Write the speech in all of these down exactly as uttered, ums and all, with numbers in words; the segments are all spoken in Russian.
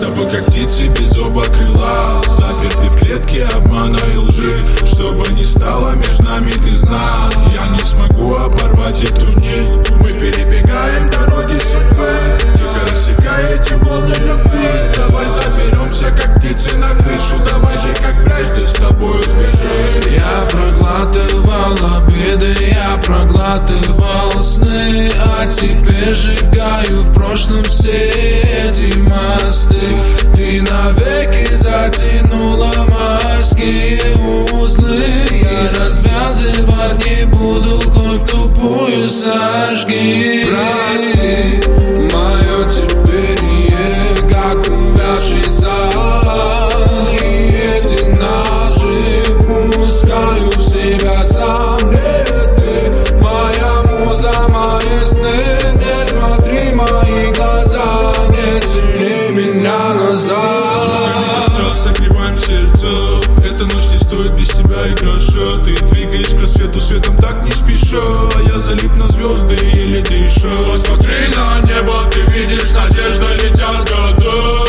тобой как птицы без оба крыла, заперты в клетке обмана и лжи. Чтобы не стало между нами, ты знал, я не смогу оборвать эту нить. Мы перебегаем дороги судьбы, тихо рассекая эти волны любви. Давай заберемся как птицы на крышу, давай же как прежде с тобой сбежим. Я проглатывал обиды, я проглатывал сны, а теперь сжигаю в прошлом все эти мосты. Ты навеки затянула морские узлы, и развязывать не буду, хоть тупую сожги. Прости, мое терпение, как увядший сад, и эти ножи пускаю в себя сам. Нет, ты моя муза, мои сны, не смотри мои глаза, не тяни меня назад. Звуками костра согреваем сердце, эта ночь не стоит без тебя и гроша. Ты двигаешь к рассвету светом так не спеша, а я залип на звезды, еле дыша. Посмотри на небо, ты видишь, надежда летят года.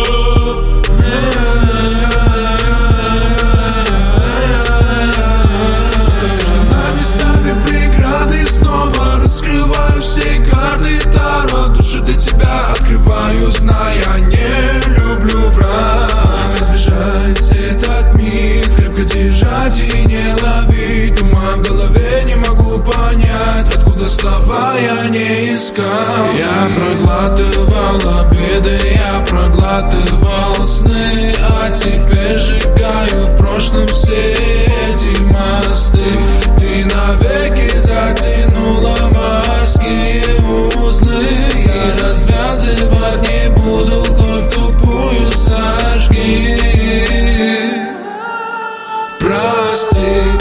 Раскрываю все карты Таро, душу для тебя открываю, зная, не люблю враг. Сможем избежать этот миг, крепко держать и не ловить. Ума в голове не могу понять, откуда слова я не искал. Я проглатывал обиды, я проглатывал сны, а теперь сжигаю в прошлом все эти мосты. Ты навеки затянула морские узлы, и развязывать не буду, хоть тупую сожги. Прости.